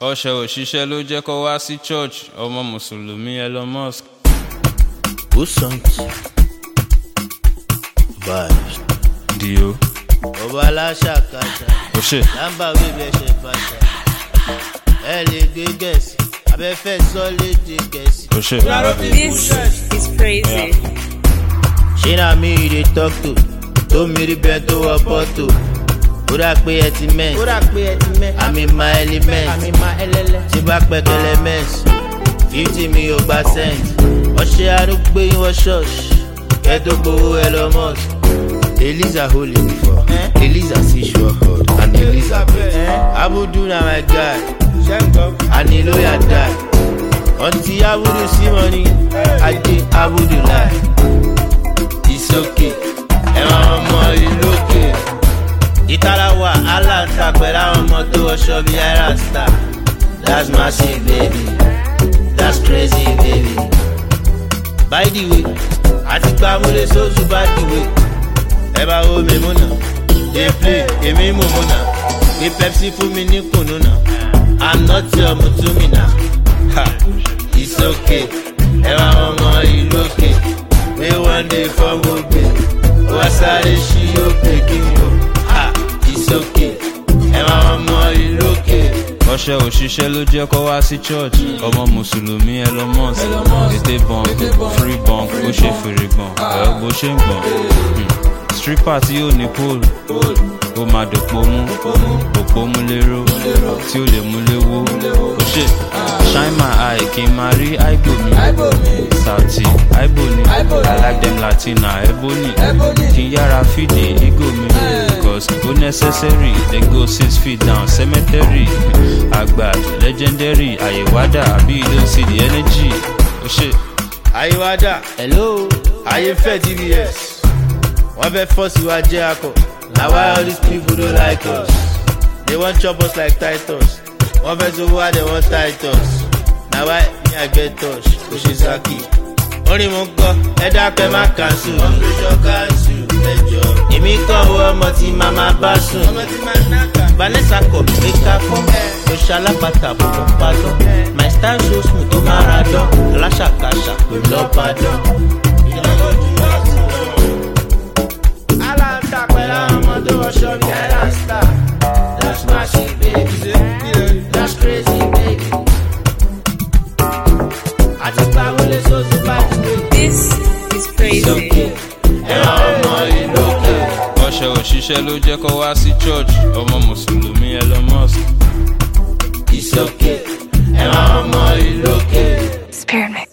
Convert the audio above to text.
ọṣẹ òṣìṣẹ́ ló jẹ́ kó wá sí church ọmọ mùsùlùmí Elon Musk. Busanti vibes Dio ọba aláṣà kàṣà Oṣé lámbà wíwẹ̀ ṣe fàṣà ẹ lè gbé gẹ̀ẹ́sì abẹ́fẹ́ sọ́lédè gẹ̀ẹ́sì. Oṣé. This is crazy. ṣé na mi you dey talk to mi rí bẹ́ẹ̀ tó wọ pọ́tò ó dà pé ẹ ti mẹ́ àmì ma element tí bá pẹ́kẹ́lẹ́ mẹ́s 50 mi ò gba cent ọṣẹ arúgbó yín wọ ṣọ́ọ̀ṣì kẹ́tọ́ gbowó Elon Musk. Eliza holy before, Eliza see sure hot, and Elizabeth. Abudu na my guy, and Eloya die. Until Abudu see money, I dey Abudu lie. It's okay, ọmọ ìlú òkè. Ìtàláwà aláǹtà pẹ̀lú àwọn ọmọ tó wọṣọ bí Aira star. That's massive baby, that's crazy baby. By the way, àti gbàmúlẹ̀ sóòsù by the way. Eba wo mi muna, dey play, èmi mú muna. Gbé Pepsi fún mi ní kùnú náà. I'm not your mutumina. Ha, it's okay. Ẹ̀wà ọmọ ìlú òkè. Pé one day fọ́ mo gbé. Ó wá sáré ṣí òkè kí n wò. Ha, it's okay. Ẹ̀wà ọmọ ìlú òkè. ọṣẹ òṣìṣẹ́ ló jẹ́ kó wá sí church ọmọ mùsùlùmí Elon Musk. Tètè bọ̀n free bọ̀n bó ṣe fèrè gbọ̀n bó ṣe ń gbọ̀n. Stripper tí ó ní pole ó máa dòpò mú lérò tí ó lè mú léwó. Oṣé shine my eye kí n máa rí aibo mi Sauti aibo ni I like them Latina ebony kí n yára fìdí ego mi cause ó necessary they go 6 feet down cemetery àgbà legendary àyèwádà àbí you don't see the energy. Oṣé Àyèwádà hello Àyèfẹ́ TBS. Wọ́n fẹ́ fọ́ọ̀sì wa jẹ́ akọ. Na why all these people don't like us. They wan chop us like Titus. Wọ́n fẹ́ sọ wá they wan Titus. Na why me I get touch. Oṣezaki. Orin mo ń kọ́ ẹ dákẹ́ má cancel. Ọ̀gbẹ́jọ́ cancel ẹjọ́. Èmi kọ́ owó ọmọ tí màmá bá sùn. Vanessa kọ̀ pé ká fún. Mo ṣalápàtà bọ̀bọ̀ padà. My style so smooth tó máa ra dán. Aláṣàkáṣà kò lọ́ọ́ bá dán. Show me Aira star. That's my shit, baby. That's crazy, baby. I just buy one of those bad baby. This is crazy. ọṣẹ òṣìṣẹ́ ló jẹ́ kó wá sí church ọmọ mùsùlùmí Elon Musk. It's okay. Ọmọ ìlú òkè. Spirit mix.